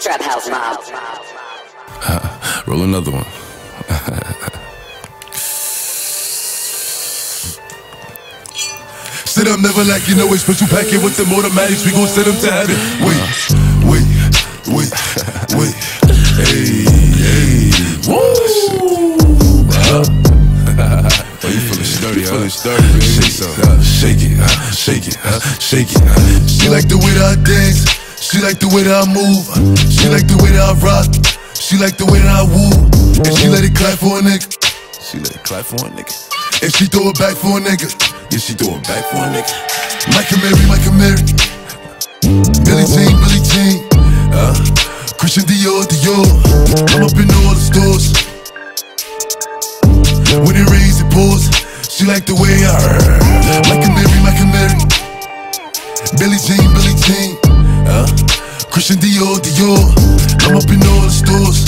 Trap House Mob. Roll another one. Sit up, never like you know it's special packet with them automatics. We gon' send them to heaven. Wait. Hey. Woo! Oh, you feeling sturdy, huh? Shake it. She like the way that I dance. She like the way that I move. She like the way that I rock. She like the way that I woo. And she let it clap for a nigga. And she throw it back for a nigga. Yeah, she throw it back for a nigga. Mike and Mary. Billie Jean. Christian Dior. I'm up in all the stores. When it rains, it pours. She like the way I heard. Mike and Mary. Billie Jean. Christian Dior. I'm up in all the stores.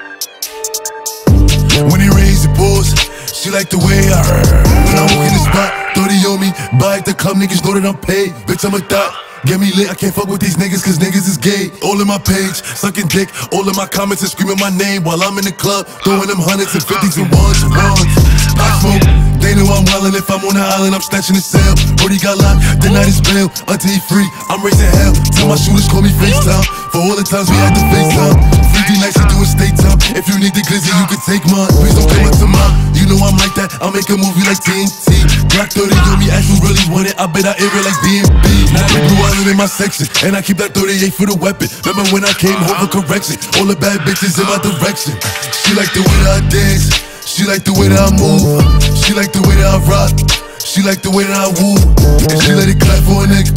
When it rains, it pours. She like the way I heard. When I walk in the spot, 30 on me. Buy at the club, niggas know that I'm paid. Bitch, I'm a thot. Get me lit, I can't fuck with these niggas cause niggas is gay. All in my page, sucking dick. All in my comments and screaming my name while I'm in the club, throwing them hundreds and fifties and ones. I smoke, they know I'm wildin'. If I'm on the island, I'm snatching the cell. Brody got locked, the night is bail. Until he free, I'm raising hell. Tell my shooters call me FaceTime. For all the times we had to FaceTime. 3D nights to do a state time. If you need the glizzy, you can take mine. Please don't come up to mine. You know I'm like that, I'll make a movie like TNT. Glock 30 on me, ask who really want it. I bet I air it like DMB. Now they blue island in my section, and I keep that 38 for the weapon. Remember when I came home for correction? All the bad bitches in my direction. She like the way that I dance. She like the way that I move. She like the way that I rock. She like the way that I woo. And she let it clap for a nigga.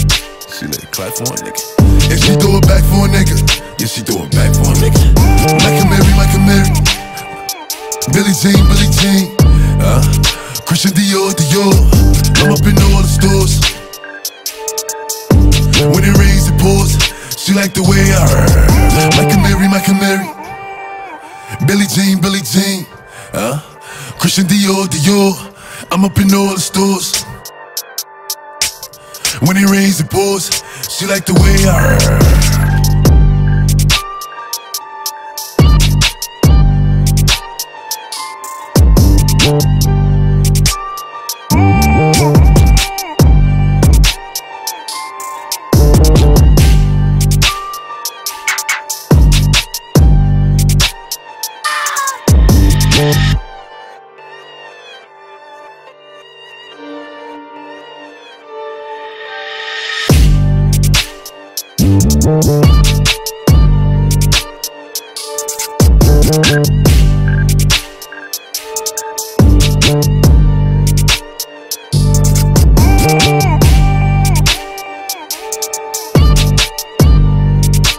And she throw it back for a nigga. Yeah, she throw it back for a nigga. Mike and Mary. Billie Jean. Christian Dior. I'm up in all the stores. When it rains, it pours. She like the way I heard. Mike and Mary. Billie Jean. Christian Dior. I'm up in all the stores. When it rains, it pours. She like the way I heard.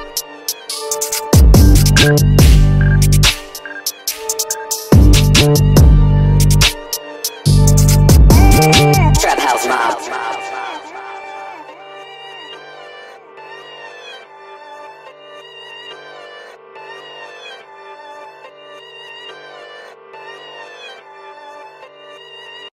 Yeah.